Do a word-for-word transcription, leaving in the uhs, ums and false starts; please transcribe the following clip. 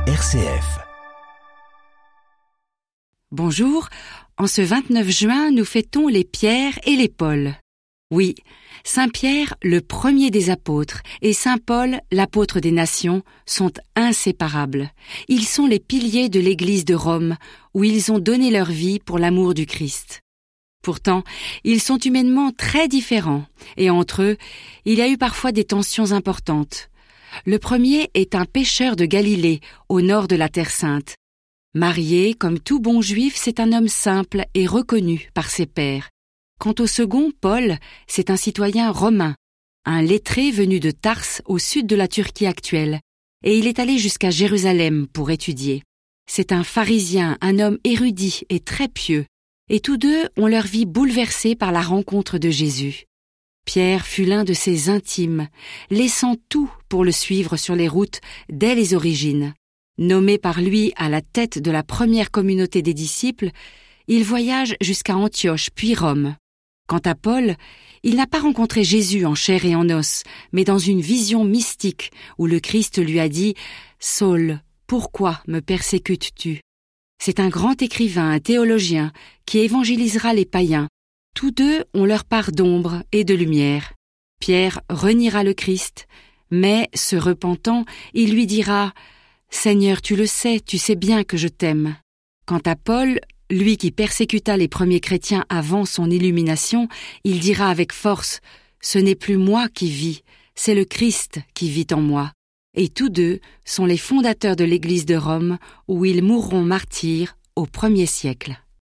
R C F. Bonjour, en ce vingt-neuf juin, nous fêtons les Pierre et les Paul. Oui, Saint Pierre, le premier des apôtres, et Saint Paul, l'apôtre des nations, sont inséparables. Ils sont les piliers de l'Église de Rome, où ils ont donné leur vie pour l'amour du Christ. Pourtant, ils sont humainement très différents, et entre eux, il y a eu parfois des tensions importantes. Le premier est un pêcheur de Galilée, au nord de la Terre Sainte. Marié, comme tout bon juif, c'est un homme simple et reconnu par ses pairs. Quant au second, Paul, c'est un citoyen romain, un lettré venu de Tarse au sud de la Turquie actuelle, et il est allé jusqu'à Jérusalem pour étudier. C'est un pharisien, un homme érudit et très pieux, et tous deux ont leur vie bouleversée par la rencontre de Jésus. Pierre fut l'un de ses intimes, laissant tout pour le suivre sur les routes dès les origines. Nommé par lui à la tête de la première communauté des disciples, il voyage jusqu'à Antioche puis Rome. Quant à Paul, il n'a pas rencontré Jésus en chair et en os, mais dans une vision mystique où le Christ lui a dit « Saul, pourquoi me persécutes-tu » C'est un grand écrivain, un théologien, qui évangélisera les païens. Tous deux ont leur part d'ombre et de lumière. Pierre reniera le Christ, mais, se repentant, il lui dira « Seigneur, tu le sais, tu sais bien que je t'aime ». Quant à Paul, lui qui persécuta les premiers chrétiens avant son illumination, il dira avec force « Ce n'est plus moi qui vis, c'est le Christ qui vit en moi ». Et tous deux sont les fondateurs de l'Église de Rome, où ils mourront martyrs au premier siècle.